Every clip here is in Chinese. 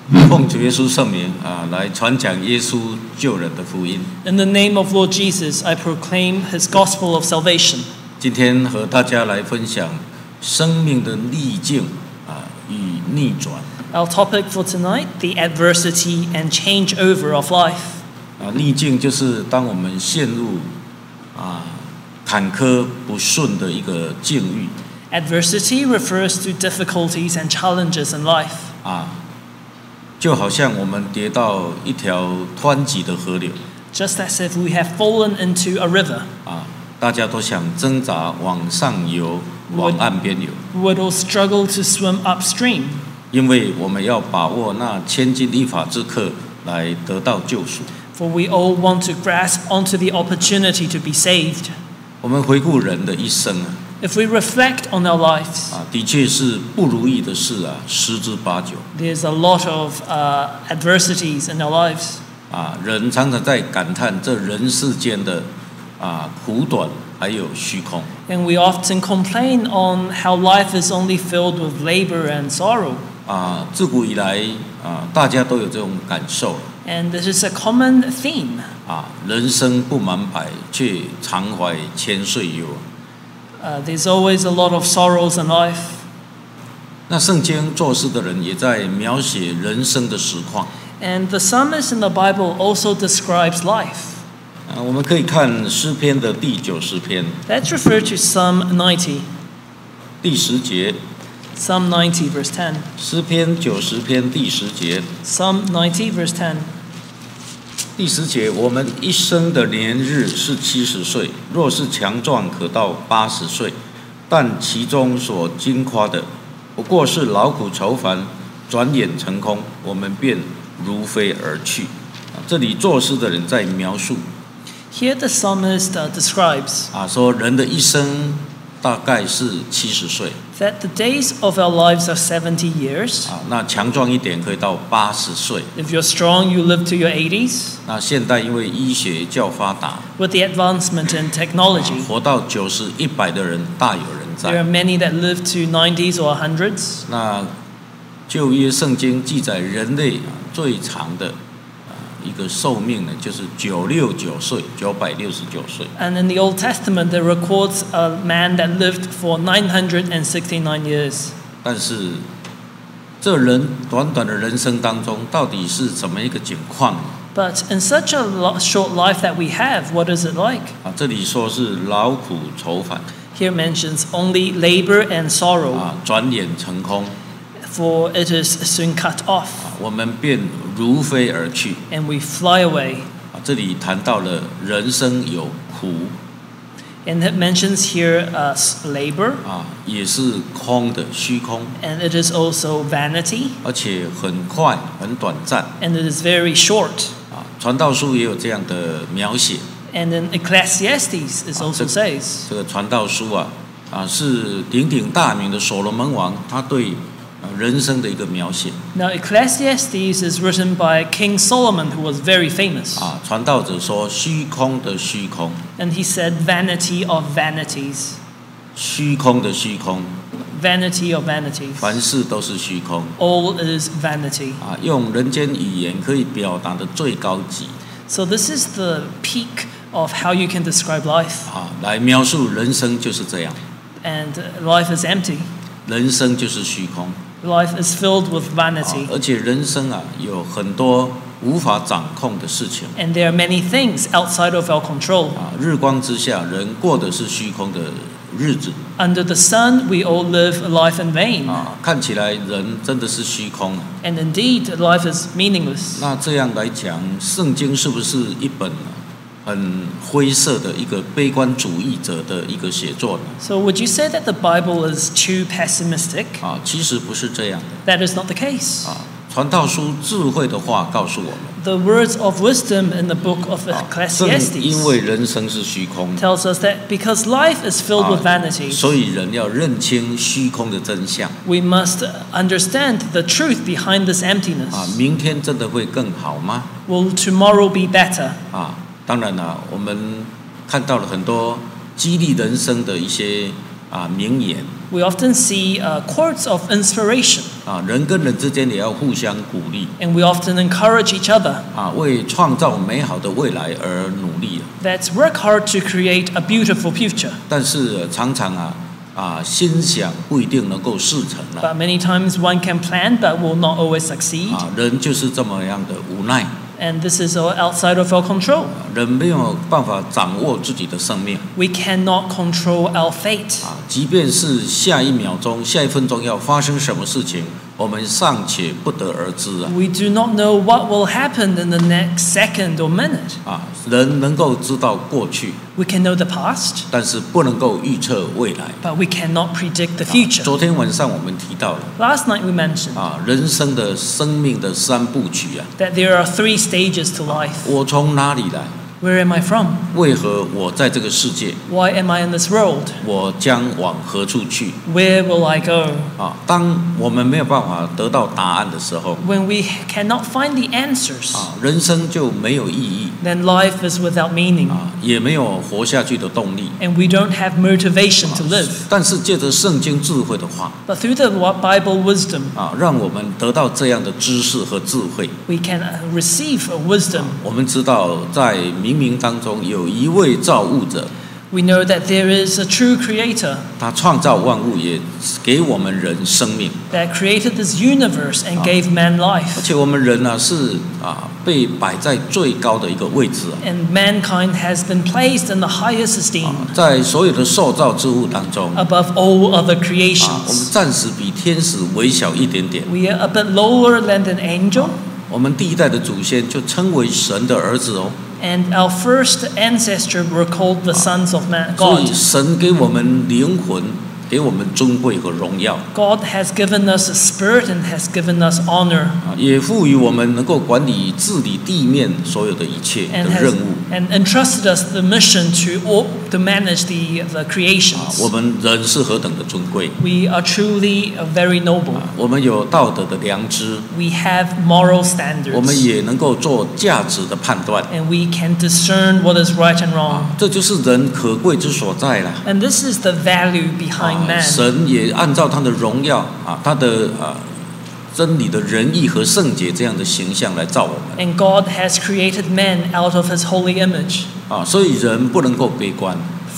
奉主耶稣圣名来传讲耶稣救人的福音。 In the name of Lord Jesus, I proclaim His gospel of salvation. 今天和大家来分享生命的逆境与逆转。 Our topic for tonight, the adversity and changeover of life. 逆境就是当我们陷入坎坷不顺的一个境遇。 Adversity refers to difficulties and challenges in life. 就好像我们跌到一条湍急的河流。 Just as if we have fallen into a river. 大家都想挣扎往上游，往岸边游。 We would all struggle to swim upstream. 因为我们要把握那千金一法之刻来得到救赎。 For we all want to grasp onto the opportunity to be saved. 我们回顾人的一生 If we reflect on our lives, 的确是不如意的事十之八九。 there's a lot of adversities in our lives. 人常常在感叹这人世间的苦短还有虚空。 And we often complain on how life is only filled with labor and sorrow. 自古以来大家都有这种感受。 And this is a common theme. 人生不满百，却常怀千岁忧。 There's always a lot of sorrows in life. 那圣经作诗的人也在描写人生的实况。 And the psalmist in the Bible also describes life. 我们可以看诗篇的第90篇。 Let's refer to Psalm 90. 第10节。 Psalm 90 verse 10. 诗篇90篇第10节。 Psalm 90 verse 10. 第10节，我们一生的年日是70岁，若是强壮，可到80岁，但其中所经夸的，不过是劳苦愁烦，转眼成空，我们便如飞而去。这里作诗的人在描述。 Here the psalmist describes 说人的一生大概是70岁。 That the days of our lives are 70 years. 那强壮一点可以到80岁。 If you're strong, you live to your 80s. 那现代因为医学较发达 With the advancement in technology, 活到90、100的人大有人在。 there are many that live to 90s or 100s. 那旧约圣经记载人类最长的一个寿命呢，就是969岁，969岁。 And in the Old Testament, there records a man that lived for 969 years. 但是，这人短短的人生当中，到底是怎么一个景况呢？ But in such a short life that we have, what is it like? 这里说是劳苦愁烦。 Here mentions only labor and sorrow. 转眼成空。 For it is soon cut off. 我们便如飞而去。 And we fly away. 这里谈到了人生有苦。 And it mentions here labor. 也是空的，虚空。 And it is also vanity. 而且很快，很短暂。 And it is very short. 传道书也有这样的描写。 And in Ecclesiastes it also says. 这个传道书是鼎鼎大名的所罗门王，他对人生的一个描写。 Now Ecclesiastes is written by King Solomon, who was very famous. 传道者说虚空的虚空。 And he said vanity of vanities. 虚空的虚空。 Vanity of vanities. 凡事都是虚空。 All is vanity. 用人间语言可以表达的最高级。 So this is the peak of how you can describe life. 来描述人生就是这样。 And life is empty. 人生就是虚空。 Life is filled with vanity. 而且人生有很多无法掌控的事情。 And there are many things outside of our control. 日光之下，人过的是虚空的日子。 Under the sun, we all live a life in vain. 看起来人真的是虚空。 And indeed, life is meaningless. 那这样来讲，圣经是不是一本很灰色的一个悲观主义者的一个写作呢？ So would you say that the Bible is too pessimistic? 其实不是这样的。 That is not the case. 传道书智慧的话告诉我们 The words of wisdom in the book of 正 Ecclesiastes 因为人生是虚空 tells us that because life is filled with vanities, 所以人要认清虚空的真相 we must understand the truth behind this emptiness. 明天真的会更好吗 Will tomorrow be better? 当然我们看到了很多激励人生的一些名言 We often see quotes of inspiration, 人跟人之间也要互相鼓励 and we often encourage each other. 为创造美好的未来而努力 Let's work hard to create a beautiful future. 但是常常心想不一定能够事成 But many times one can plan but will not always succeed. 人就是这么样的无奈 And this is all outside of our control. 人没有办法掌握自己的生命 We cannot control our fate. 即便是下一秒钟下一分钟要发生什么事情我们尚且不得而知 We do not know what will happen in the next second or minute. 人能够知道过去 We can know the past, 但是不能够预测未来 but we cannot predict the future. 昨天晚上我们提到了 Last night we mentioned 人生的生命的三部曲 that there are 3 stages to life. 我从哪里来 Where am I from? 为何我在这个世界 Why am I in this world? 我将往何处去 Where will I go? 当我们没有办法得到答案的时候 When we cannot find the answers, 人生就没有意义 then life is without meaning, 也没有活下去的动力 and we don't have motivation to live. 但是借着圣经智慧的话 But through the Bible wisdom, 让我们得到这样的知识和智慧 we can receive wisdom. 我们知道在冥冥当中有一位造物者 We know that there is a true creator 他创造万物也给我们人生命 that created this universe and gave man 而 life. 且我们人是被摆在最高的一个位置 And mankind has been placed in the highest esteem 在所有的受造之物当中 above all other 我们 creations. 暂时比天使微小一点点 We are a bit lower than an angel, 我们第一代的祖先就称为神的儿子 and our first ancestor were called the sons of man, 所以 God. 神给我们灵魂给我们尊贵和荣耀 God has given us a spirit and has given us honor 也赋予我们能够管理治理地面所有的一切 and 的 has 任务 and entrusted us the mission to manage the 我 creations. 们人是何等的尊贵 We are truly very noble. 我们有道德的良知 We have moral 我们 standards, 也能够做价值的判断 and we can discern what is right and wrong. 这就是人可贵之所在啦 And this is the value behind man. 神也按照他的荣耀他的真理的仁义和圣洁这样的形象来造我们 And God has created man out of his holy image. 所以人不能够悲观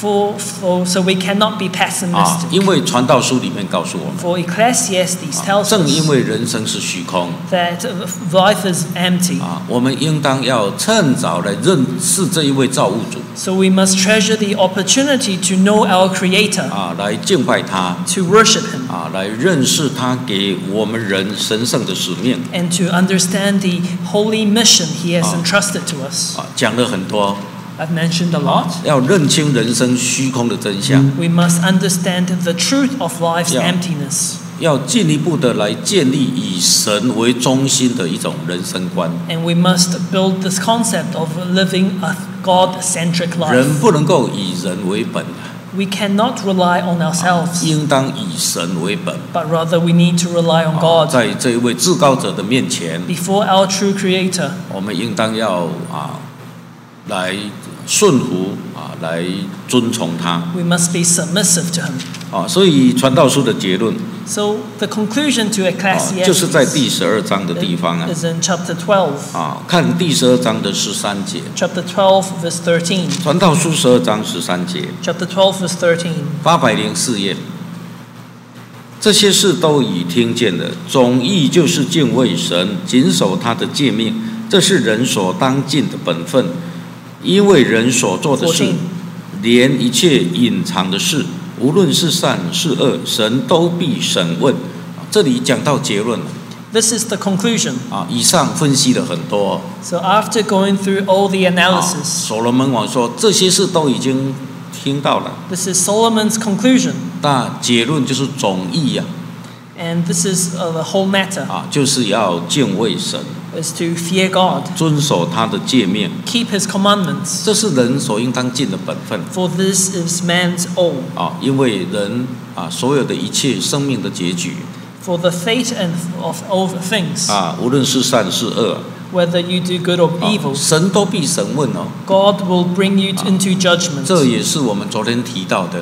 So we cannot be pessimistic. 因为传道书里面告诉我们 For Ecclesiastes tells 正因 us 为人生是虚空 that life is empty. 我们应当要趁早来认识这一位造物主 So we must treasure the opportunity to know our Creator, 来敬拜他 to worship Him, 来认识他给我们人神圣的使命 and to understand the holy mission He has entrusted to us. 讲了很多 I've mentioned a lot. 要认清人生虚空的真相 We must understand the truth of life's Yeah. emptiness, 要进一步的来建立以神为中心的一种人生观 and we must build this concept of living a God-centric 人 life. 不能够以人为本 We cannot rely on ourselves, 应当以神为本 but rather we need to rely on God. 在这一位至高者的面前 Before our true Creator, 我们应当要来顺服来遵从他 we must be submissive to Him. 所以传道书的结论 So the conclusion to 就是在第 Ecclesiastes 12章的地方 is in chapter 12. 看第12章的13节 Chapter 12, verse 13. 传道书12章13节 Chapter 12, verse 13. 804页这些事都已听见了总义就是敬畏神谨守他的诫命这是人所当尽的本分因为人所做的事连一切隐藏的事无论是善是恶神都必审问这里讲到结论了 This is the conclusion. 以上分析了很多 So after going through all the analysis, 所罗门王说这些事都已经听到了 this is Solomon's conclusion. 那结论就是总义 And this is the whole matter, 就是要敬畏神 is to fear God, 遵守他的诫命 keep His commandments, 这是人所应当尽的本分 for this is man's all. 因为人所有的一切生命的结局 For the fate of all things, 无论是善是恶 whether you do good or evil, 神都必审问 God will bring you into judgment. 这也是我们昨天提到的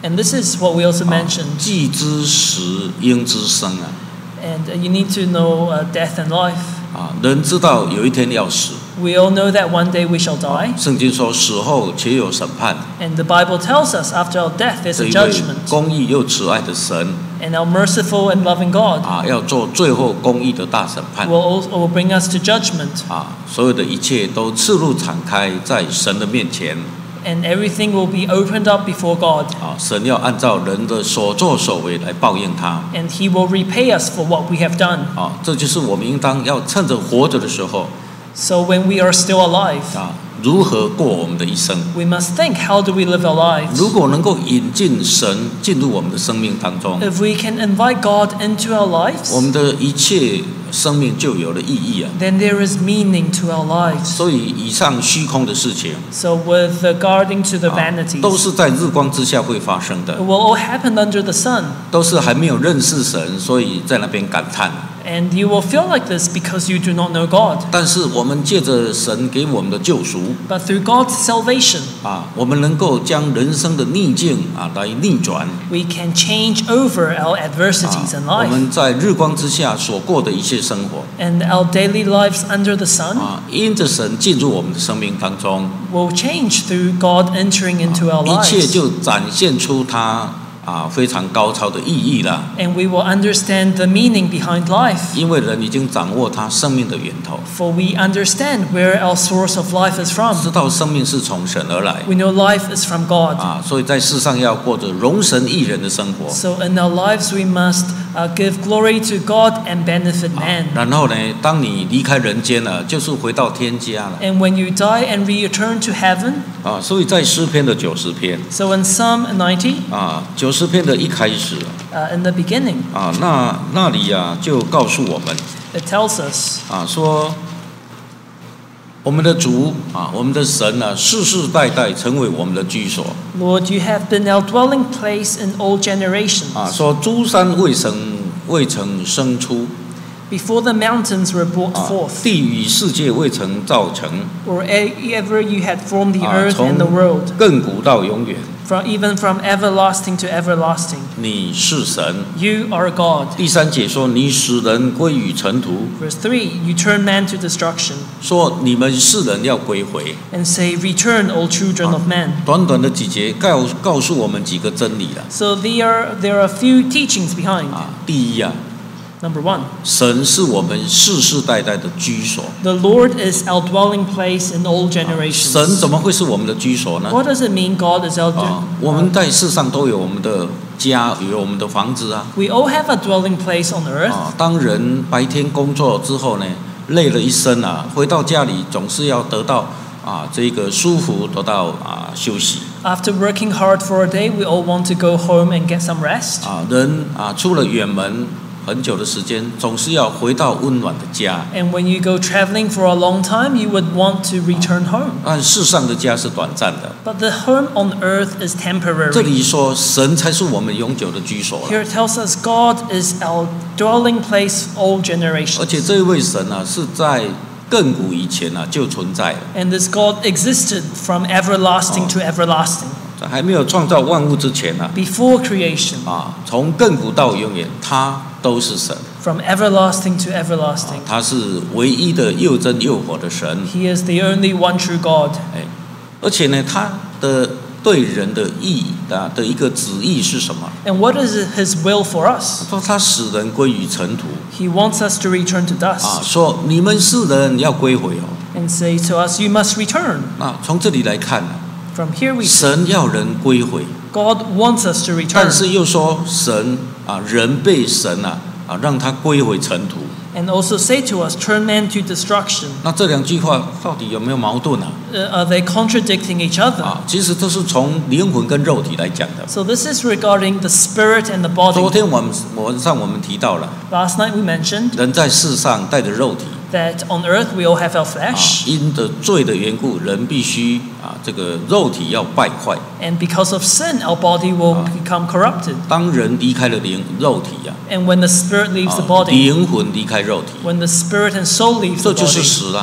And this is what we also mentioned. 既知死，应知生啊。 And you need to know death and life. 人知道有一天要死。 We all know that one day we shall die. 圣经说死后且有审判。 And the Bible tells us after our death there's 这 a 一位 judgment. 公义又慈爱的神 And our merciful and loving God 要做最后公义的大审判。 will bring us to judgment. 所有的一切都赤露敞开在神的面前。 And everything will be opened up before God. 神要按照人的所作所为来报应他。 And He will repay us for what we have done. 这就是我们应当要趁着活着的时候。 So when we are still alive, 如何过我们的一生 we must think, how do we live our lives? 如果能够引进神进入我们的生命当中， If we can invite God into our lives, 我们的一切生命就有了意义啊。 then there is meaning to our lives. 所以以上虚空的事情 So with regarding to the 都 vanities, 是在日光之下会发生的 it，will all happen under the sun. 都是还没有认识神，所以在那边感叹。 And you will feel like this because you do not know God. 但是我们借着神给我们的救赎 But through God's salvation, 我们能够将人生的逆境来逆转。 we can change over our adversities in 我 life. 们在日光之下所过的一切生活 And our daily lives under the sun 因着神进入我们的生命当中， will change through God entering into our 一切 lives. 就展现出它非常高超的意义了。 And we will understand the meaning behind life. 因为人已经掌握他生命的源头， For we understand where our source of life is 知 from. 道生命是从神而来 We know life is from God. 所以在世上要过着荣神益人的生活。 So in our lives we must give glory to God and benefit man. 然后呢，当你离开人间了，就是回到天家了 And when you die and return to heaven, 所以在诗篇的90篇 so in Psalm 90, 90篇的一开始 in the beginning, 那里就告诉我们 it tells us, 说我们的主我们的神世世代代成为我们的居所 Lord, you have been our dwelling place in all generations. 说诸山未曾生出 Before the mountains were brought forth, 地与世界未曾造成 or ever you had formed the earth 从 and the world, 亘古到永远 even from everlasting to everlasting. 你是神 You are God. 第3节说你使人归于尘土 Verse 3, you turn man to destruction 说你们世人要归回 and say, return, all children of men. 短短的几节告诉我们几个真理了 So there are a few teachings behind. 第一 Number 1, 神是我们世世代代的居所 the Lord is our dwelling place in all 神 generations. 怎么会是我们的居所呢 What does it mean God is our 我们在世上都有我们的家，有我们的房子 We all have a dwelling place on earth. 当人白天工作之后呢，累了一身回到家里总是要得到这个舒服，得到休息 After working hard for a day, we all want to go home and get some rest. 人出了远门很久的时间，总是要回到温暖的家。 And when you go traveling for a long time, you would want to return home. 但世上的家是短暂的。 But the home on earth is 这 temporary. 里说神才是我们永久的居所了 Here it tells us God is our dwelling place all 而且 generations. 这一位神是在亘古以前就存在了， And this God existed from everlasting to everlasting. 在还没有创造万物之前 Before creation, 从亘古到永远，他都是神， from everlasting to everlasting. 他是唯一的又真又活的神。 He is the only one true God. 而且呢，他的对人的意义的一个旨意是什么？ And what is His will for us? 说他使人归于尘土 He wants us to return to dust 说你们世人要归回 and say to us, you must return. 从这里来看 From here we see 神要人归回， God wants us to 但 return. 是又说神人被神让他归回尘土。 And also say to us, turn man to destruction. 那这两句话到底有没有矛盾 Are they contradicting each other? 其实这是从灵魂跟肉体来讲的。 So this is regarding the spirit and the 昨 body. 天晚上我们提到了， Last night we mentioned 人在世上带着肉体， that on earth we all have our flesh. 因着罪的缘故，人必须这个肉体要败坏。 And because of sin, our body will become corrupted. 当人离开了肉体 And when the spirit leaves the body, 灵魂离开肉体， when the spirit and soul leaves 这 the 就是 body, 死了。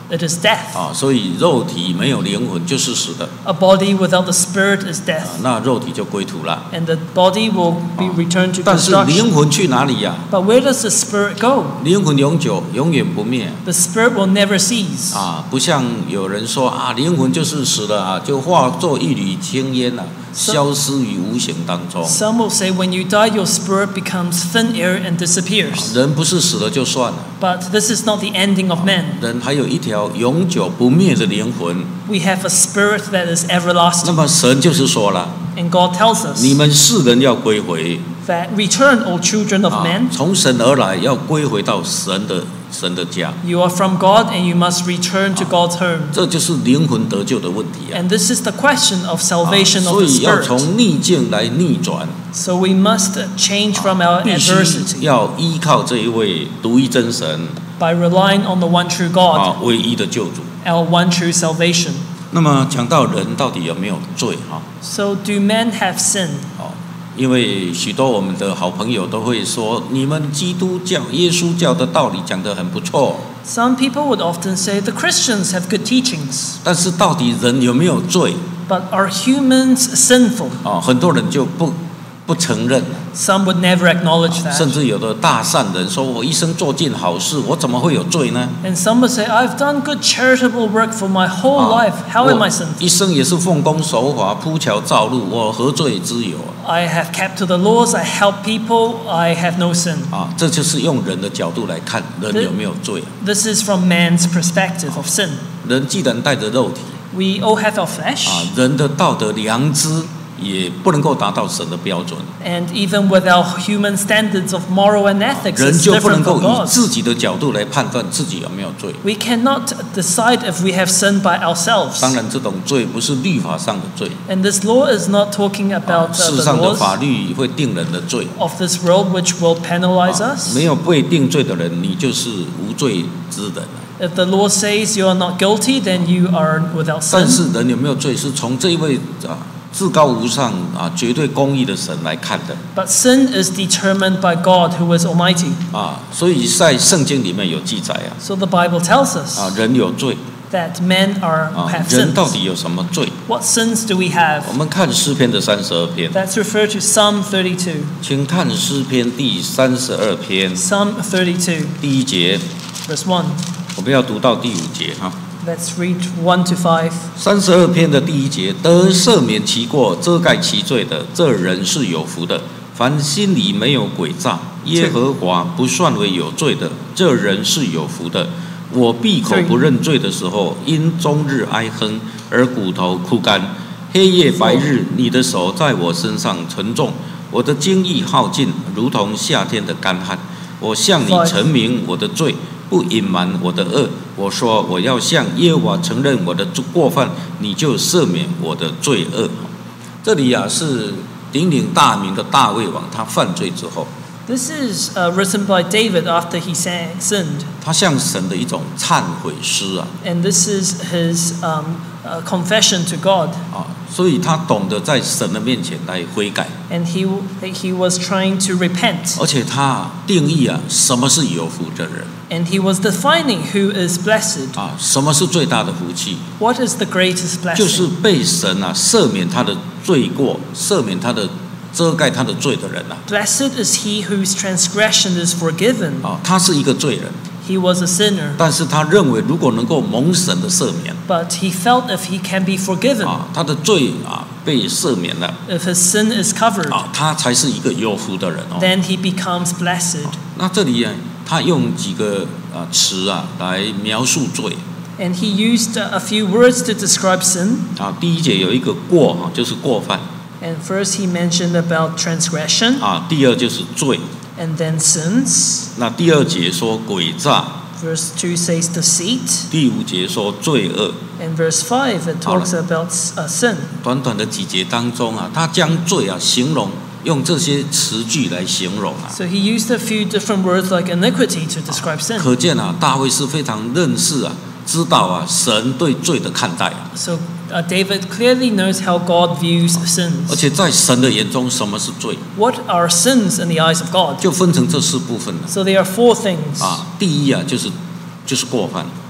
it is death. 啊，所以肉体没有灵魂就是死的， A body without the spirit is 啊 death, 那肉体就归土了。 and the body will be returned to 但是 destruction. 灵魂去哪里呀？ But where does the spirit go? 灵魂永久，永远不灭。 The spirit will never cease. 啊，不像有人说啊，灵魂就是死了啊，就化作一缕青烟啊，消失于无形当中。 Some will say when you die, your spirit becomes thin air and disappears. 人不是死了就算了， But this is not the ending of man. 人还有一条永久不灭的灵魂。 We have a spirit that is 那 everlasting. 么神就是说了， And God tells us 你们世人要归回 that return, O children of 啊 men. 从神而来，要归回到神的家。 You are from God and you must return to God's home. 这就是灵魂得救的问题啊。 And this is the question of 啊 salvation of 所 the 以要 spirit. 从逆境来逆转， So we must change from our 必须 adversity 要依靠这一位独一真神 by relying on the one true God, 啊，唯一的救主。 our one true salvation. 那么讲到人到底有没有罪哈？ So do men have sin? 哦，因为许多我们的好朋友都会说，你们基督教、耶稣教的道理讲得很不错， Some people would often say the Christians have good teachings, 但是到底人有没有罪？ but are humans sinful? 哦，很多人就不承认， Some would never acknowledge 甚 that. 至有的大善人说：“我一生做尽好事，我怎么会有罪呢？ And some would say, I've done good charitable work for my whole life. How am I 我 sinful? 一生也是奉公守法、铺桥造路，我何罪之有？” I have kept to the laws, I help people, I have no sin. 啊，这就是用人的角度来看人有没有罪。 This is from man's perspective of sin. 人既然带着肉体， We all have our flesh, 啊，人的道德良知也不能够达到神的标准， and even with our human standards of moral and ethics, 人 it's 就不能 different 够 from 以 God's. 自己的角度来判断自己有没有罪。 We cannot decide if we have sinned by ourselves. 当然，这种罪不是律法上的罪， And this law is not talking about 世 the 上的法 laws 律会定人的罪。 of this world which will penalize us. 没有被定罪的人，你就是无罪之人。 If the law says you are not guilty, then you are without 但 sin. 是人有没有罪，是从这一位至高无上绝对公义的神来看的 But sin is determined by God who is almighty. 所以在圣经里面有记载 So the Bible tells us 人有罪 that men have 人 sins. 到底有什么罪？ What sins do we have? 我们看诗篇的32篇， That's referred to Psalm 32. 请看诗篇第32篇 Psalm 32, 第1节， verse 1. 我们要读到第5节哈。 Let's read 1 to 5. 32篇的第1节，得赦免其过、遮盖其罪的，这人是有福的。凡心里没有诡诈，耶和华不算为有罪的，这人是有福的。我闭口不认罪的时候，因终日哀哼而骨头枯干。黑夜白日，你的手在我身上沉重，我的精意耗尽，如同夏天的干旱。我向你陈明我的罪，不隐瞒我的恶。我说我要向耶和华承认我的过犯，你就赦免我的罪恶。这里是鼎鼎大名的大卫王，他犯罪之后， This is written by David after he sinned. 他向神的一种忏悔诗 And this is his confession to God. 所以他懂得在神的面前来悔改， And he was trying to repent. 而且他定义什么是有福的人 And he was defining who is blessed. 什么是最大的福气， What is the greatest 就是 blessing? 被神赦免他的罪过，赦免他的遮盖他的罪的人 Blessed is he whose transgression is forgiven. 他是一个罪人， He was a sinner, 但是他认为如果能够蒙神的赦免 but he felt if he can be forgiven, 他的罪被赦免了 if his sin is covered, 他才是一个有福的人 then he becomes blessed. 那这里他用几个词来描述罪 And he used a few words to describe sin. 第1节有一个过就是过犯 And first he mentioned about transgression, 第2就是罪 and then sins. 那第2节说诡诈 Verse 2 says deceit, 第5节说罪恶 and verse 5 it talks about sin. 短短的几节当中他将罪形容用这些词句来形容 So he used a few different words like iniquity to describe sin. 可见大卫是非常认识知道神对罪的看待 So David clearly knows how God views 而 sins. 且在神的眼中什么是罪 What are sins in the eyes of God? 就分成这4部分 So there are 4 things. 第一就是过犯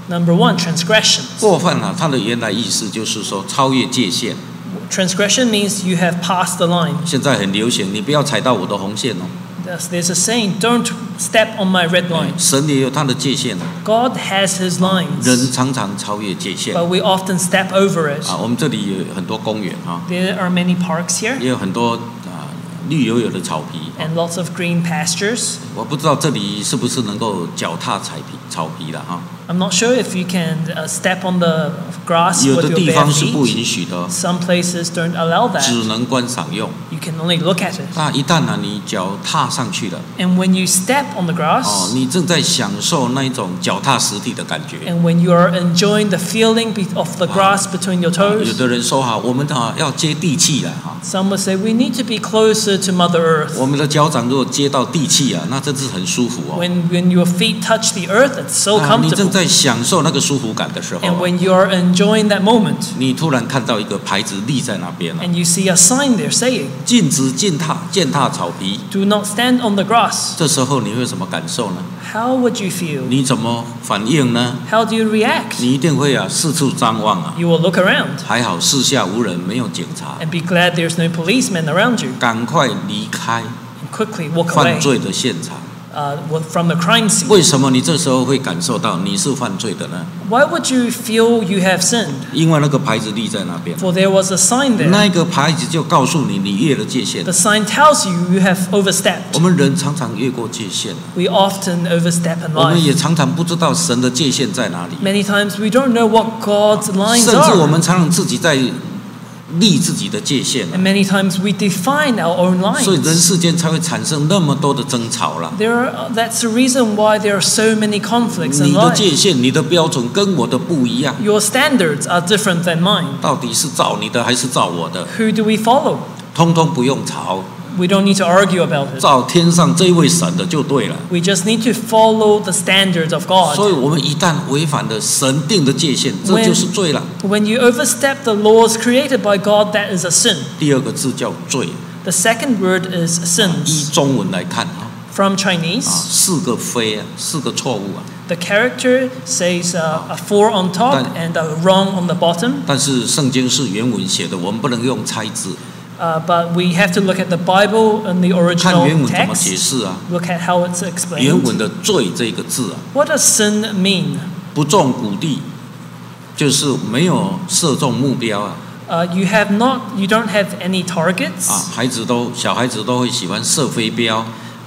Number one, transgressions. 过犯啊，它的原来意思就是说超越界限。 Transgression means you have passed the line. 现在很流行，你不要踩到我的红线哦。 There's a saying, don't step on my red line. 神也有他的界限。 God has his lines. 人常常超越界限。 But we often step over it. 我们这里有很多公园啊。 There are many parks here. 也有很多绿油油的草皮。 And lots of green pastures. 我不知道这里是不是能够脚踏草皮的哈。 I'm not sure if you can step on the grass 有 with 的 your 地 bare 方是不 feet. 允许的。 Some places don't allow that. 只能观赏用。 You can only look at it. 那一旦呢，你脚踏上去了。 And when you step on the grass. 你正在享受那一种脚踏实地的感觉。 And when you are enjoying the feeling of the grass between your toes. 有的人说我们要接地气了哈。 Some would say we need to be closer to Mother Earth. 我们的脚掌如果接到地气那真是很舒服哦。 When your feet touch the earth, it's so comfortable. 你正在享受那个舒服感的时候。 And when you are enjoying that moment. 你突然看到一个牌子立在那边了。 And you see a sign there saying. 禁止践踏草皮。 Do not stand on the grass. 这时候你会有什么感受呢？ How would you feel? 你怎么反应呢？ How do you react? 你一定会四处张望 You will look around. 还好四下无人，没有警察。 And be glad there's no policemen around you. 赶快离开。 And quickly walk away. 犯罪的现场。 From the crime scene. 为什么你这时候会感受到你是犯罪的呢？ Why would you feel you have sinned? 因为那个牌子立在那边。 For there was a sign there. 那个牌子就告诉你，你越了界限。 The sign tells you you have overstepped. 我们人常常越过界限。 We often overstep in 我们也 life. 常常不知道神的界限在哪里。 Many times we don't know what God's lines 甚至我 are. 们常常自己在立自己的界限。 And many times we define our own 所以人 lines. 世间才会产生那么多的争吵了。 That's the reason why there are so many conflicts 你 in 的 life. 界限、你的标准跟我的不一样。 Your standards are different than mine. 到底是照你的还是照我的？ Who do we follow? 通通不用吵， We don't need to argue about it. 照天上这位神的就对了。 We just need to follow the standards of 所以 God. 我们一旦违反了神定的界限，这就是罪了。 When you overstep the laws created by God, that is a sin. 第二个字叫罪。 The second word is 依 sins. 中文来看 From Chinese, 四个非四个错误 the character says a four on top and a wrong on the bottom. 但是圣经是原文写的，我们不能用猜字。 But we have to look at the Bible and the 看 original 原文怎么解 text. 释 Look at how it's 原 explained. 文的罪这个字 What does sin mean? 不中谷地，就是没有射中目标 You don't have any targets. 小孩子都会喜欢射飞镖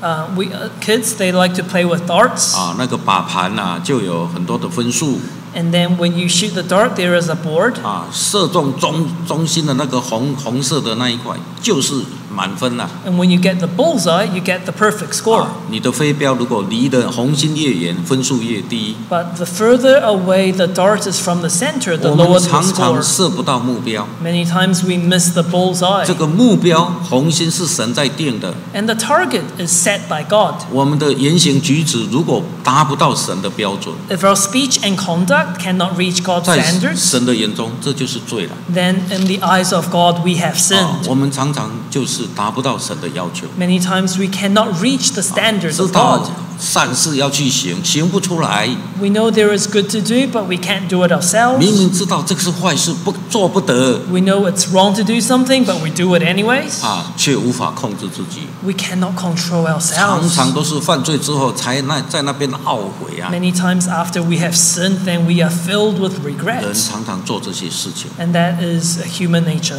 Kids, they like to play with darts. 那个把盘就有很多的分数 And then when you shoot the dart, there is a board. 射中中心的那个红色的那一块就是满分了。 And when you get the bullseye, you get the perfect score. 你的飞镖如果离的红心越远，分数越低。 But the further away the dart is from the center, the 我 lower 们 the 常常 score. 射不到目标。 Many times we miss the bullseye. 这个目标红心是神在定的。 And the target is set by God. 我们的言行举止如果达不到神的标准， If our speech and conduct cannot reach God's 在 standards, 神的眼中这就是罪了。 then in the eyes of God we have sinned. 我们常常就是达不到神的要求。 Many times we cannot reach the standards 知 of 道 God. 善事要去行，行不出来。 We know there is good to do, but we can't do it 明 ourselves. 明知道这个是坏事，做不得 We know it's wrong to do something, but we do it anyways. 却无法控制自己。 We cannot control 常 ourselves. 常都是犯罪之后才在那边懊悔 Many times after we have sinned, then we are filled with 人 regret. 常常做这些事情 And that is human nature.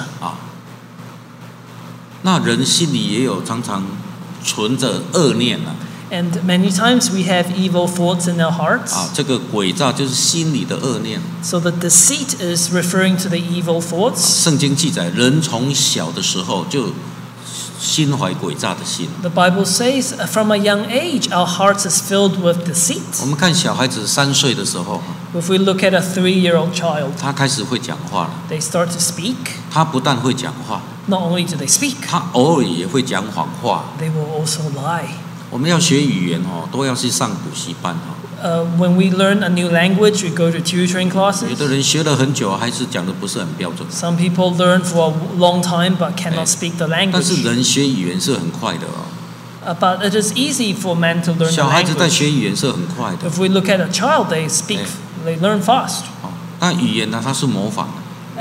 那人心里也有常常存着恶念 And many times we have evil thoughts in our hearts. 这个诡诈就是心里的恶念。 So the deceit is referring to the evil thoughts. 圣经记载，人从小的时候就心怀诡诈的心。 The Bible says from a young age our hearts is filled with 我 deceit. 们看小孩子3岁的时候， If we look at a 3-year-old child, 他开始会讲话了。 they start to speak. 他不但会讲话， Not only do they speak, 他偶尔也会讲谎话。 they will also lie. 我们要学语言都要去上补习班。 When we learn a new language, we go to tutoring 有 classes. 的人学了很久，还是讲的不是很标准。 Some people learn for a long time but cannot speak the 但是 language. 人学语言是很快的 But it is easy for men to learn the 小孩子在 language. 学语言是很快的。 If we look at a child, they speak They learn fast. 那语言呢，它是模仿的。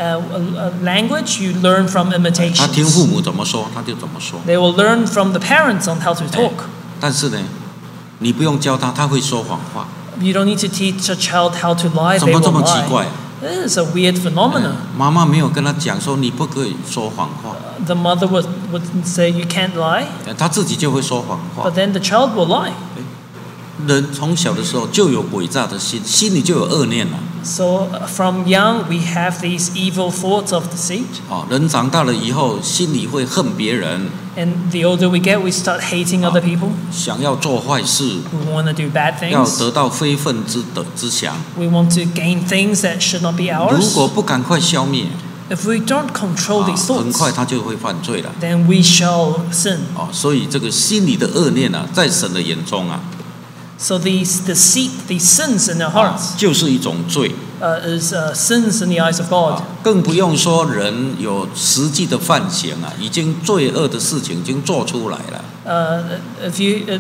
Language you learn from 他听 imitations. 父母怎么说，他就怎么说。 They will learn from the parents on how to talk. 但是呢，你不用教他，他会说谎话。 You don't need to teach a child how to lie. 怎 They 么这 will 么奇 lie. 怪？ This is a weird phenomenon. 妈妈没有跟他讲说你不可以说谎话， The mother would say you can't lie, 他自己就会说谎话 but。then the child will lie. 人从小的时候就有诡诈的心，心里就有恶念了。 So from young we have these evil thoughts of deceit. 人长大了以后，心里会恨别人， And the older we get, we start hating other people. 想要做坏事， We want to do bad 要 things. 得到非分之享。 We want to gain things that should not be 如 ours. 果不赶快消灭， If we don't control these 很 thoughts, 快他就会犯罪了。 then we shall sin. 所以这个心里的恶念啊，在神的眼中啊， So these deceit, these sins in our hearts, 就是一种罪。 is sins in the eyes of God. 更不用说人有实际的犯行啊，已经罪恶的事情已经做出来了。 If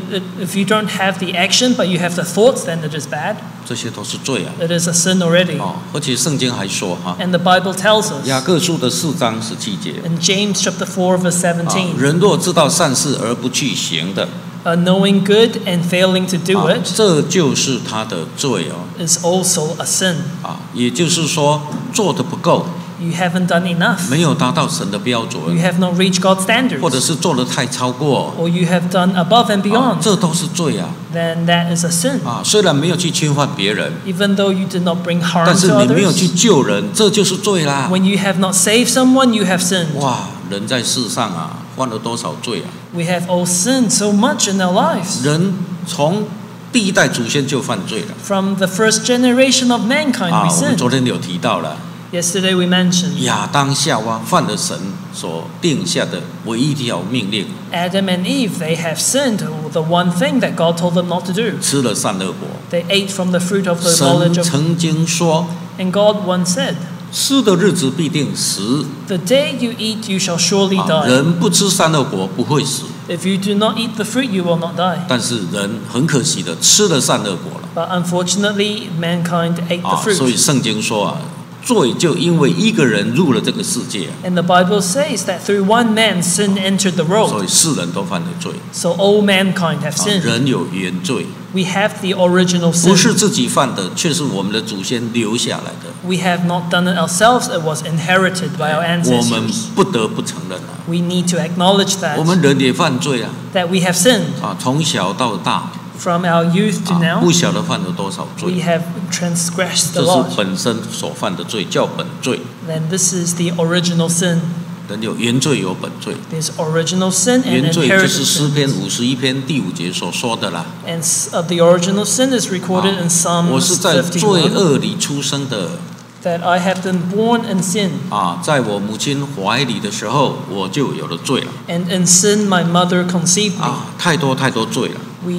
you don't have the action but you have the thoughts, then it is bad. 这些都是罪啊。 It is a sin already. 而且圣经还说哈， And the Bible tells 雅 us 各书的4章17节， in James chapter 4 verse 17, 人若知道善事而不去行的， knowing good and failing to do it 这就是他的罪哦。 is also a sin. 也就是说做的不够， You haven't done enough. 没有达到神的标 You 准， have not reached God's 或者 standards. 是做的太超过， Or you have done above and beyond. 这都是罪啊。 Then that is a sin. 虽然没有去侵犯别人， Even though you did not bring harm 但是 to 你没有去 others. 救人，这就是罪啦。 When you have not saved someone, you have sinned. 哇，人在世上啊，犯了多少罪啊！ We have all sinned so much in our lives. 人从第一代祖先就犯罪了。 From the first generation of mankind, we 我们 sinned. 昨天有提到了， Yesterday we mentioned 亚当夏娃犯了神所定下的唯一一条命令， Adam and Eve, they have sinned. The one thing that God told them not to do. 吃了善恶果。 They ate from the fruit of the 神 knowledge of. 曾经说， And God once said, 吃的日子必定死。 "The day you eat, you shall surely die. 人不吃善恶果不会死， If you do not eat the fruit, you will not die." 但是人很可惜的吃了善恶果了。 But unfortunately, mankind ate the 所以 fruit. 圣经说罪就因为一个人入了这个世界， And the Bible says that through one man, sin entered the 所 world. 以世人都犯了罪。 So all mankind have sinned. 人有原罪， We have the original 不是 sin. 自己犯的，却是我们的祖先留下来的， We have not done it ourselves. It was inherited by our 我们 ancestors. 不得不承认 We need to acknowledge 我们 that, 人也犯罪啊， that we have sinned 从小到大， from our youth to 不 now. 晓得犯了多少 We 罪， have transgressed 这 the 是 law. 本身所犯的罪，叫本罪。 Then this is the original sin. 人有原罪有本罪， There's original sin and 原罪就 inherited 是诗 sin. 篇51篇第5节所说的啦。 And the original sin is recorded in 我是 Psalms 在罪 51, 恶里出生的， that I have been born in sin, 在我母亲怀里的时候，我就有了罪了。 and in sin my mother conceived me. 太多太多罪了。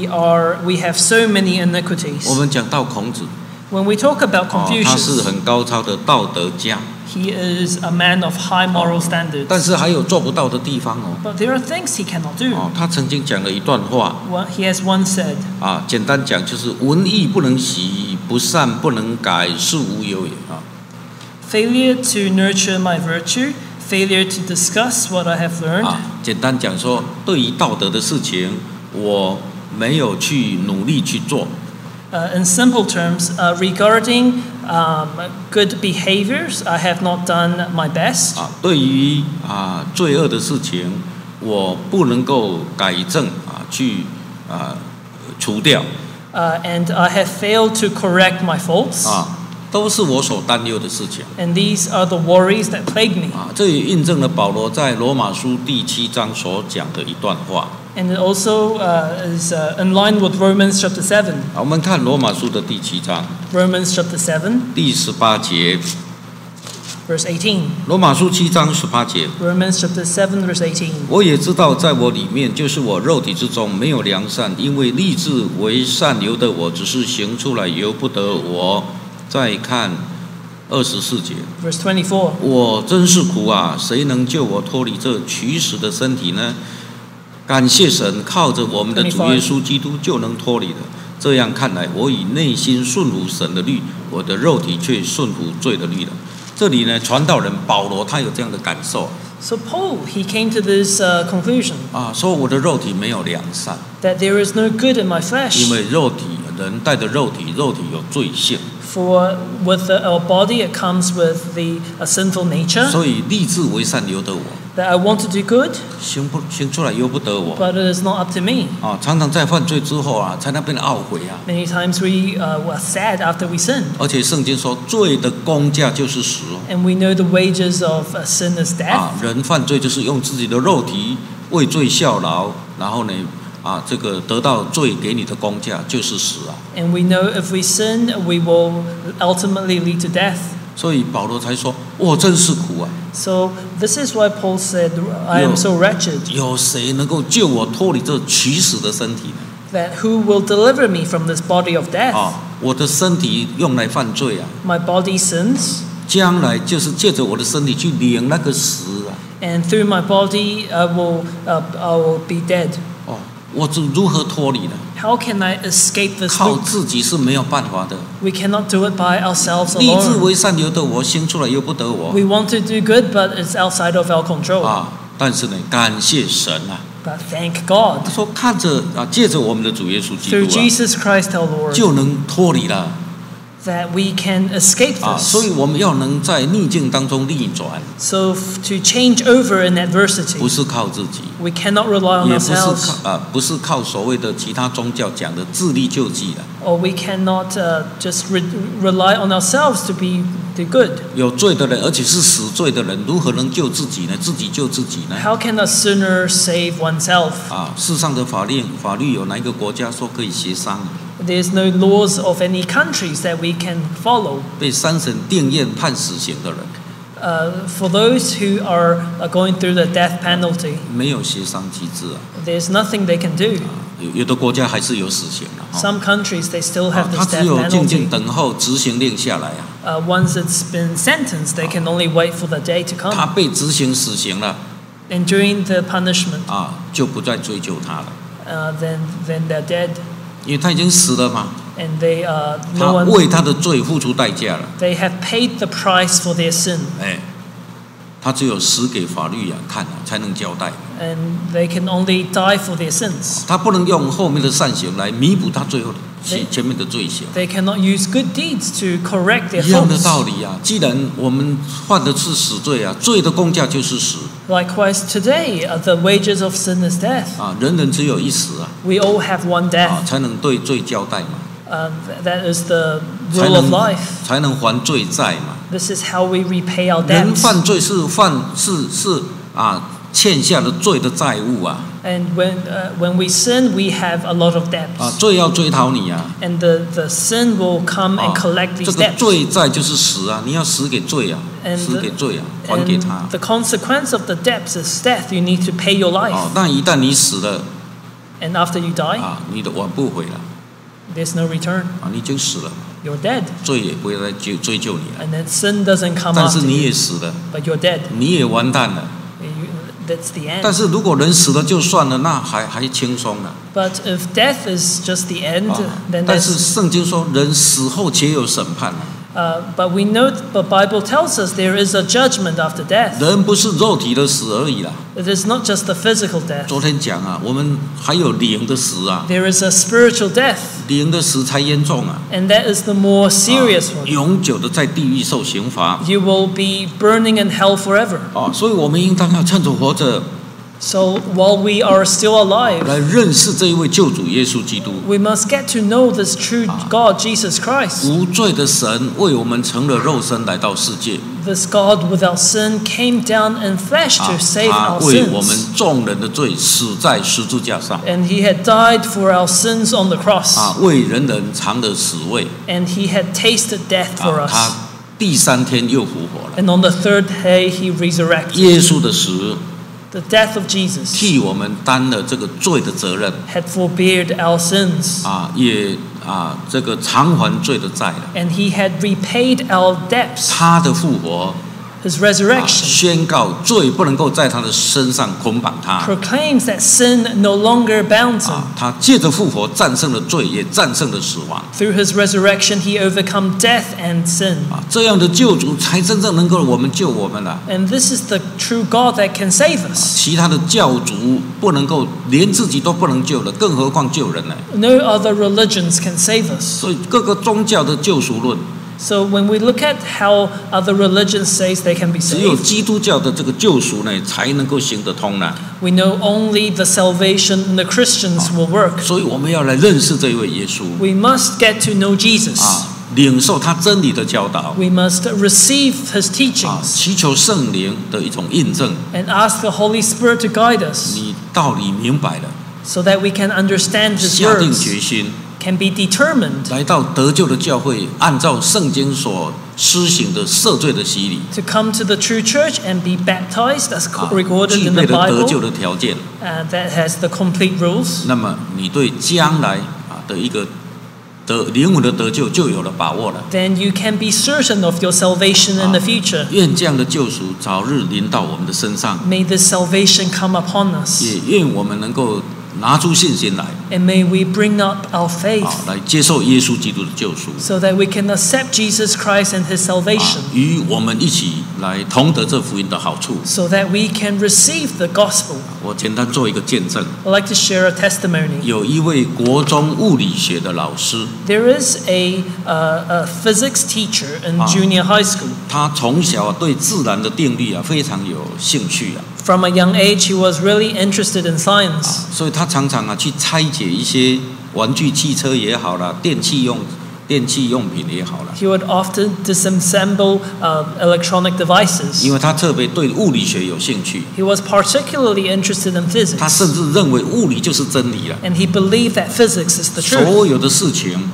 We have so many iniquities. 我们讲到孔子， When we talk about 他是 Confucius, 很高超的道德家， he is a man of high moral standards. 但是还有做不到的地方哦。 But there are things he cannot do. 他曾经讲了一段话， He has once said, 简单讲就是文艺不能习，不善不能改，是无有也啊。 "Failure to nurture my virtue, failure to discuss what I have learned." 简单讲说，对于道德的事情，我没有去努力去做。 In simple terms, regarding good behaviors, I have not done my best. 对于罪恶的事情，我不能够改正去除掉。 And I have failed to correct my faults. 都是我所担忧的事情。 And these are the worries that plague me. 这也印证了保罗在罗马书第7章所讲的一段话。 And it also is in line with Romans chapter 7. 我们看罗马书的第7章 Romans chapter 7, 第18节。 verse 18. 罗马书7章18节。 Romans chapter 7, verse 18. 我也知道，在我里面，就是我肉体之中没有良善，因为立志为善由得我，只是行出来由不得我。再看24节。 Verse 24. 我真是苦啊！谁能救我脱离这取死的身体呢？感谢神，靠着我们的主耶稣基督就能脱离了。这样看来，我以内心顺服神的律， 我的肉体却顺服罪的律了。这里呢，传道人保罗他有这样的感受。 So Paul, he came to this conclusion 说我的肉体没有良善， that there is no good in my 因 flesh. 为人带着肉体有罪性， For with our body, it comes with the sinful nature. 所以立志为善由得我， That I want to do good, 行出来由不得我。 but it is not up to me. 常常在犯罪之后在那边懊悔啊。 Many times we were sad after we sinned. 而且圣经说，罪的工价就是死哦。 And we know the wages of sin is death. 人犯罪就是用自己的肉体为罪效劳，然后呢，这个得到罪给你的工价就是死啊。 And we know if we sin, we will ultimately lead to death. 所以保罗才说，我真是苦啊！ So this is why Paul said, I am so wretched. 有谁能够救我脱离这取死的身体呢？ That who will deliver me from this body of death? 我的身体用来犯罪啊， My body sins, 将来就是借着我的身体去领那个死啊。 and through my body I will be dead. 我如何脱离呢？ How can I escape this 靠 loop? 自己是没有办法的。 We cannot do it by ourselves 立志 alone. 为善由得我，行出来由不得我。 We want to do good, but it's outside of our control. 但是呢，感谢神啊！ But thank God, 他说看着借着我们的主耶稣基 through 督 Jesus Christ our Lord, 就能脱离了。 that we can escape 所以 this. 我们要能在逆境当中逆转， So to change over in adversity, 不是靠自己， we cannot rely on 也不是 ourselves, 不是靠所谓的其他宗教讲的自力救济的。 or we cannot just rely on ourselves to do good. 有罪的人，而且是死罪的人，如何能救自己呢？自己救自己呢？ How can a sinner save oneself? 世上的法律有哪一个国家说可以协商？ There's no laws of any countries that we can follow. 被三审定验判死刑的人， For those who are going through the death penalty, 没有协商机制啊。 there's nothing they can do. 有的国家还是有死刑的。 Some countries, they still have 他 this 只 death 有静静 penalty. 等候执行令下来啊。 Once it's been sentenced, they can only wait for the day to 他 come. 被执行死刑了 And during the punishment, 就不再追究他了， then they're dead. 因为他已经死了嘛。 And they 他 no one 为他的罪付出代价了。 they have paid the price for their sin, 他只有死给法律看才能交代。 and they can only die for their sins. 他不能用后面的善行来弥补他最后的前面的罪行。 They cannot use good deeds to correct their 一样的 faults. 道理啊，既然我们犯的是死罪啊，罪的工价就是死 Likewise, today, the wages of sin is death. 人人只有一死啊， We all have one death. 才能对罪交代嘛， That is the 才 rule of 能 life. 才能还罪债嘛。 This is how we repay our 人 debts. 犯罪是欠下的罪的债务啊， And when we sin, we have a lot of debts. 罪要追讨你啊， And the sin will come and collect 这 these 个 debts. 罪债就是死啊，你要死给罪啊， And 死给罪啊，还给 And 他。 the consequence of the debts is death. You need to pay your life. 那一旦你死了 And after you die, 你的挽不回了 there's no return. 你已经死了， You're dead. 罪也不会再追究你了。 And then sin doesn't come 但是 after 你 you. 也死了， But you're dead. 你也完蛋了。 That's the end. 但是如果人死了就算了，那还轻松了。 But if death is just the end, then 但是 that's. 圣经说，人死后且有审判啊。 But we know the Bible tells us there is a judgment after death. 人不是肉体的死而已啦。 It is not just the physical death. 昨天讲我们还有灵的死啊， There is a spiritual death, 灵的死才严重啊， and that is the more serious one. 永久的在地狱受刑罚 You will be burning in hell forever. 所以我们应当要趁着活着 So while we are still alive, 来认识这一位救主耶稣基督。 we must get to know this true God, Jesus Christ. 无罪的神为我们成了肉身来到世界， This God without sin came down in flesh to save 他 our 为我们 sins. 众人的罪死在十字架上， And he had died for our sins on the cross. 为人人尝了死味， And he had tasted death for 他 us. 第三天又复活了。 And on the third day he resurrected. 耶稣的死 The death of Jesus 替我们担了这个罪的责任， had forbeared our sins. 也这个偿还罪的债了。 And he had repaid our debts. 他的复活 his resurrection 宣告罪不能够在他的身上捆绑他。 proclaims that sin no longer bounds him. 他借着复活战胜了罪，也战胜了死亡。 Through his resurrection, he overcome death and sin. 这样的救主才真正能够救我们了。 And this is the true God that can save us. 其他的教主不能够，连自己都不能救了，更何况救人呢？ No other religions can save us. 所以各个宗教的救赎论， So when we look at how other religions say they can be 只有 saved, 基督教的这个救赎呢，才能够行得通呢。 we know only the salvation in the Christians will work. 所以我们要来认识这一位耶稣 We must get to know Jesus. 领受他真理的教导 We must receive his teachings 祈求圣灵的一种印证， and ask the Holy Spirit to guide us 你道理明白了， so that we can understand his 下定 words, 决心 can be determined 来到得救的教会，按照圣经所施行的赦罪的洗礼， to come to the true church and be baptized as recorded 具 in 备 the 了得救 Bible 的条件， that has the complete rules. 那么你对将来的一个灵魂的得救就有了把握了。 Then you can be certain of your salvation in the future. 愿这样的救赎早日临到我们的身上， May this salvation come upon us, 也愿我们能够拿出信心来， and may we bring up our faith 来接受耶稣基督的救赎， so that we can accept Jesus Christ and his salvation, 与我们一起来同得这福音的好处。 so that we can receive the gospel. 我简单做一个见证， I'd like to share a testimony. 有一位国中物理学的老师， There is a physics teacher in junior high school. 他从小对自然的定律非常有兴趣 From a young age, he was really interested in science. 所以他常常去拆解一些玩具汽车也好啦，电器用品也好啦， He would often disassemble electronic devices. 因为他特别对物理学有兴趣， He was particularly interested in 他 physics, 甚至认为物理就是真理了， and he believed that physics is the truth, 所有的事情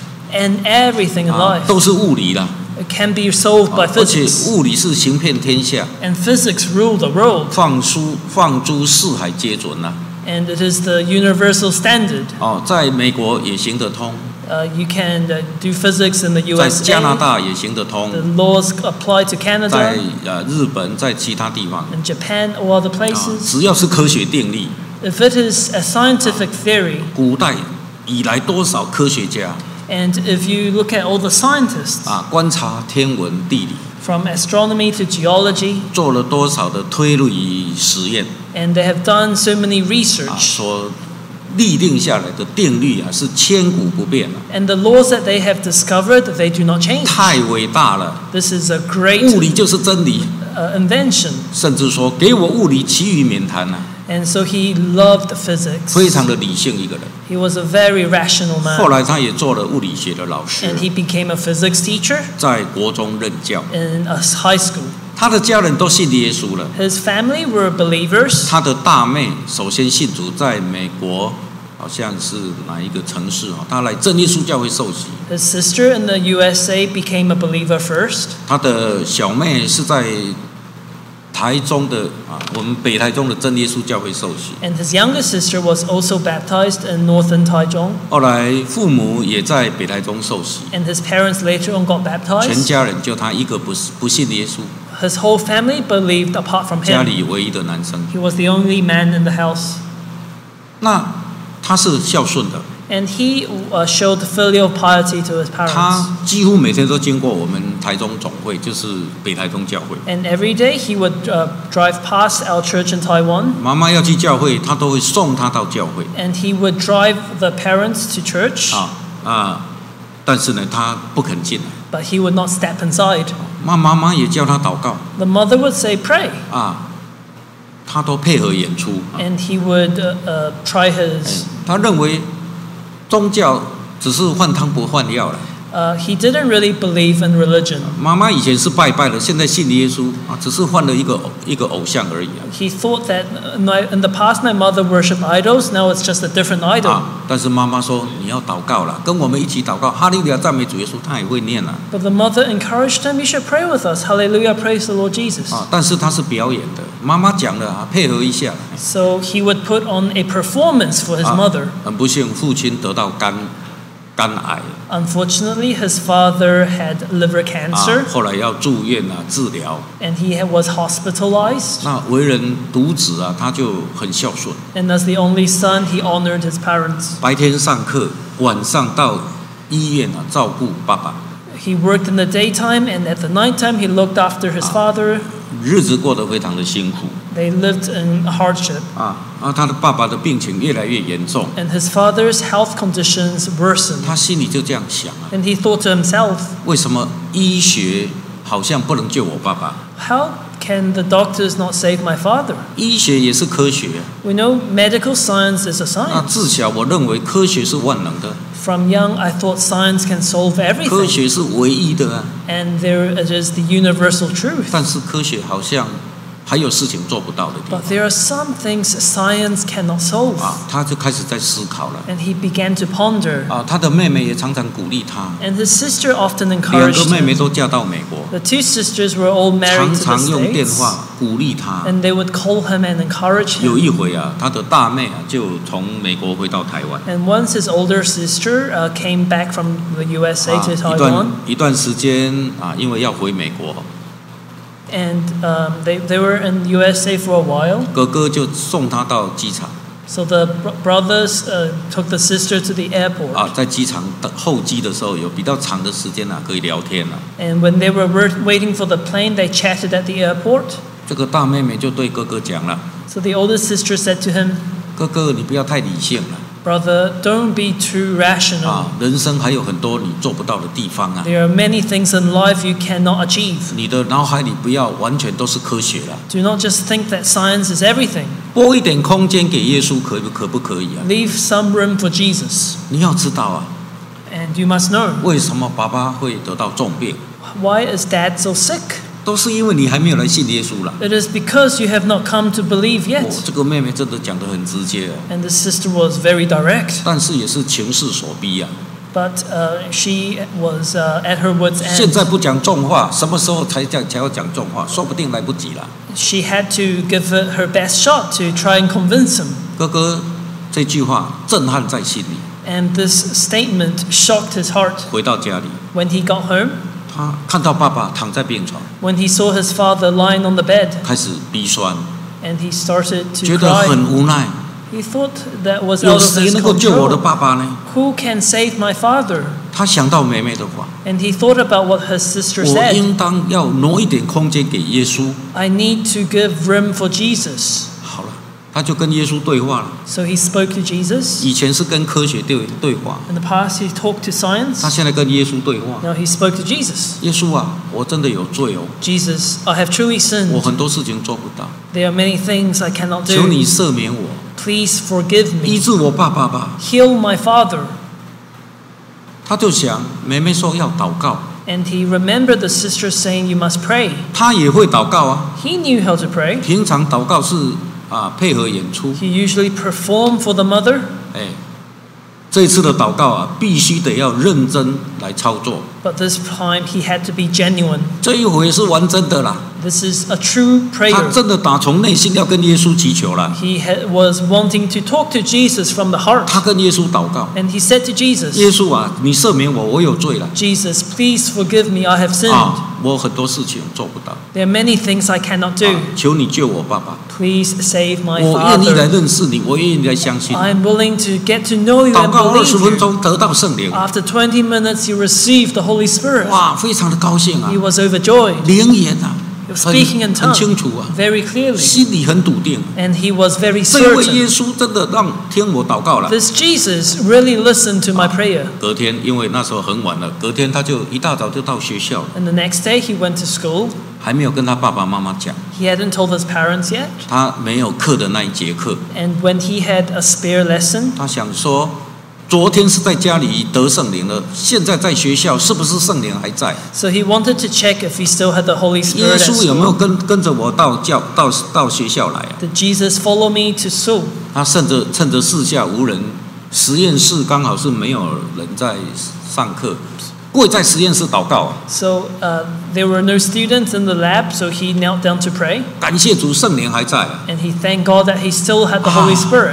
and everything in life 都是物理啦， can be solved by 而且 physics, 物理是行遍天下， and physics rule the world, 放诸四海皆准啦。 and it is the universal standard. 在美国也行得通， You can do physics in the 在加拿 USA. 大也行得通， The laws apply to 在 Canada 日本，在其他地方， and Japan or other places. 只要是科学定律， If it is a scientific theory, 古代以来多少科学家 and if you look at all the scientists, 观察天文地理， from astronomy to geology, 做了多少的推理实验， and they have done so many research, 所立定下来的定律是千古不变的， and the laws that they have discovered, they do not change. 太伟大了。 This is a great 物理就是真理， invention. 甚至说给我物理，其余免谈 And so he loved physics. 非常的理性一个人。 He was a very rational 后 man. 来他也做了物理学的老师， And he became a physics teacher 在国中任教。 in a high school. 他的家人都信耶稣了。 His family were believers. 他的大妹首先信主，在美国好像是哪一个城市他来真耶稣教会受洗。 His sister in the USA became a believer first. 他的小妹是在台中的我们北台中的真耶稣教会受洗。 And his younger sister was also baptized in northern Taichung. 后来父母也在北台中受洗， And his parents later on got 全 baptized. 家人就他一个不信耶稣， His whole family believed apart from 家 him. 里唯一的男生。 He was the only man in the house. 那他是孝顺的， And he showed filial piety to his parents. 他几乎每天都经过我们台中总会，就是北台中教会。 And every day he would drive past our church in Taiwan. 妈妈要去教会，他都会送他到教会。 And he would drive the parents to church. 但是呢，他不肯进来。 But he would not step inside. 妈妈也叫他祷告 The mother would say, pray. 他都配合演出。 And he would try his... 他认为宗教只是换汤不换药了。 he didn't really believe in religion. 妈妈以前是拜拜的，现在信耶稣只是换了一个偶像而已。 He thought that in the past my mother worshipped idols, now it's just a different idol. 但是妈妈说你要祷告了，跟我们一起祷告，哈利路亚赞美主耶稣，他也会念了。 But the mother encouraged him, you should pray with us. Hallelujah, praise the Lord Jesus. 但是他是表演的，妈妈讲了配合一下。 So he would put on a performance for his mother. 很不幸，父亲得到肝肝癌。 Unfortunately, his father had liver cancer, 后来要住院治疗。 and he was hospitalized. 那为人独子他就很孝顺， And as the only son, he honored his parents. 白天上课，晚上到医院照顾爸爸， He worked in the daytime, and at the nighttime, he looked after his father. 日子过得非常的辛苦。 They lived in hardship, 他的爸爸的病情越来越严重， and his father's health conditions worsened. 他心里就这样想 And he thought to himself, 为什么医学好像不能救我爸爸？ how can the doctors not save my father? 医学也是科学， We know medical science is a 那 science. 自小我认为科学是万能的， From young, I thought science can solve 科 everything, 学是唯一的 and there it is the universal truth. 但是科学好像还有事情做不到的地 But there are some things science cannot solve. 方他就开始在思考了。 And he began to ponder. 他的妹妹也常常鼓励他， And his sister often 两 encouraged 个妹妹 him. 都嫁到美国， The two sisters were all married 常 to 常 the 用电 States. 话鼓励他。 And they would call him and encourage 有 him. 一回他的大妹就从美国回到台湾， And once his older sister came back from the USA to 一段 Taiwan. 时间因为要回美国， And they were in the USA for a while. 哥哥就送他到机场 So the brothers took the sister to the airport. 在机场等候机的时候有比较长的时间可以聊天 And when they were waiting for the plane, they chatted at the airport. 这个大妹妹就对哥哥讲了 So the older sister said to him, 哥哥你不要太理性了 Brother, don't be too rational. 人生还有很多你做不到的地方 There are many things in life you cannot achieve. 你的脑海里不要完全都是科学了， Do not just think that science is everything. 拨一点空间给耶稣可不可以 Leave some room for Jesus. 你要知道 And you must know, 为什么爸爸会得到重病， why is dad so sick? 都是因为你还没有来信耶稣了。 It is because you have not come to believe yet. 这个妹妹真的讲得很直接 And the sister was very direct. 但是也是情势所逼 But she was at her wits' 现在 end. 不讲重话，什么时候才要讲重话？说不定来不及了。 She had to give it her best shot to try and convince him. 哥哥这句话震撼在心里。 And this statement shocked his heart. 回到家里， When he got home, 他看到爸爸躺在病床， when he saw his father lying on the bed, 开始鼻酸， and he started 觉 to 得 cry, 很无奈。 he thought that was 有 out of 谁 his 能够救我的 control. 爸爸呢？ Who can save my father? 他想到妹妹的话， And he thought about what his sister 我 said. 应当要挪一点空间给耶稣。 I need to give room for Jesus. 好了，他就跟耶稣对话了。 So he spoke to Jesus. 以前是跟科学对话， In the past, he talked to 他 science. 现在跟耶稣对话。 Now he spoke to Jesus. 耶稣我真的有罪 Jesus, I have truly 我 sinned. 很多事情做不到， There are many things I cannot 求你 do. 赦免我， Please forgive 医 me. 治我爸爸吧。 Heal my father. 他就想，妹妹说要祷告， And he remembered the sister saying, You must pray. 他也会祷告 He knew how to pray. 平常祷告是配合演出， He usually performed for the mother. 这一次的祷告必须得要认真来操作。 But this time he had to be genuine. 这一回是玩真的啦， This is a true 他 prayer. 真的打从内心要跟耶稣祈求了。 He was wanting to talk to Jesus from the heart. 他跟耶稣祷告， And he said to Jesus, 耶稣你赦免我，我有罪了。 Jesus, please forgive me, I have sinned. 我很多事情做不到， There are many things I cannot do. 求你救我爸爸。 Please save my 我愿意来 father. 认识你，我愿意来相信。 I am willing to get to know you 祷 and 告20 believe 分 you. 钟得到圣灵， After 20 minutes, he received the Holy Spirit. 哇，非常的高兴 He was overjoyed. 灵言 He was speaking in 很 tongues 清楚 very clearly. 心里很笃定。 And he was very 这位耶 certain. 稣真的听我祷告了。 This Jesus really listened to my prayer. 隔天，因为那时候很晚了，隔天他就一大早就到学校， And the next day, he went to school. 还没有跟他爸爸妈妈讲， He hadn't told his parents yet. 他没有课的那一节课， And when he had a spare lesson, 他想说，昨天是在家里得圣灵了，现在在学校是不是圣灵还在？ so he wanted to check if he still had the Holy 耶 Spirit at 稣有没有 school. 跟着我到学校来啊？ Did Jesus follow me to school? 他趁着四下无人，实验室刚好是没有人在上课，跪在实验室祷告， So there were no students in the lab, so he knelt down to pray. 感谢主，圣灵还在。 And he thanked God that he still had the Holy Spirit.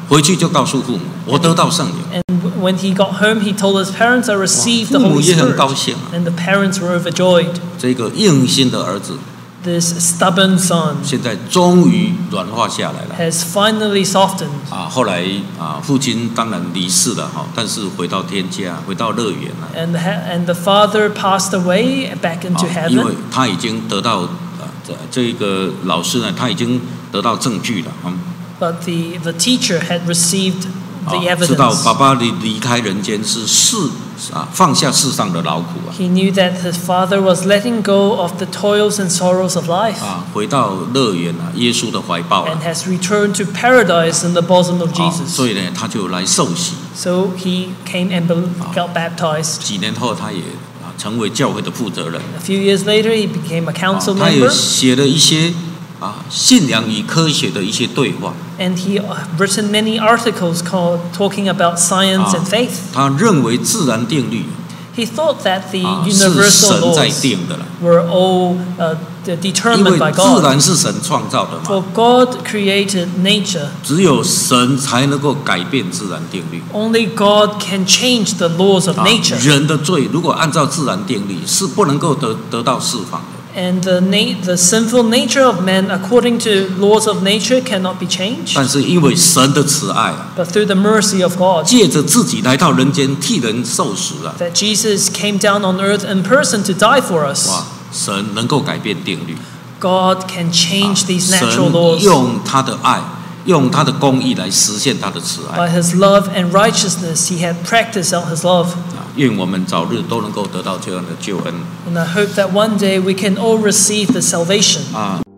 回去就告诉父母，我得到圣灵。 And when he got home, he told his parents, "I received the 父母 Holy 也很 Spirit." 高兴啊。 And the parents were overjoyed. 这个硬心的儿子， This stubborn son 现在终于软化下来了。 has finally softened. 后来父亲当然离世了哈，但是回到天家，回到乐园了。 And the father passed away back into 因为 heaven. 他已经得到这个老师呢，他已经得到证据了。 But the teacher had received the 知道 evidence. 爸爸离开人间是放下世上的劳苦啊。 He knew that his father was letting go of the toils and sorrows of life 回到乐园啊，耶稣的怀抱 and 啊。 has returned to paradise in the bosom of Jesus. 所以呢，他就来受洗。 So he came and got baptized. 几年后，他也成为教会的负责人。 A few years later, he became a council 他也 member, 写了一些信仰与科学的一些对话。 and he written many articles talking about science and faith. 他认为自然定律 He thought that the 是 universal 神在 laws 定的了， were all 因 determined 为 by 自 God. 然是神创造的嘛， For God created nature. 只有神才能够改变自然定律。 Only God can change the laws of nature. 人的罪如果按照自然定律，是不能够得到释放的。 And the sinful nature of man, according to laws of nature, cannot be changed. 但是因为神的慈爱 But through the mercy of God, 借着自己来到人间替人受死 that Jesus came down on earth in person to die for us. 神能够改变定律。 God can change these natural 神 laws. 用他的爱，用他的公义来实现他的慈爱。 By his love and righteousness, he had practiced out his love. 愿我们早日都能够得到这样的救恩。 And I hope that one day we can all receive the salvation.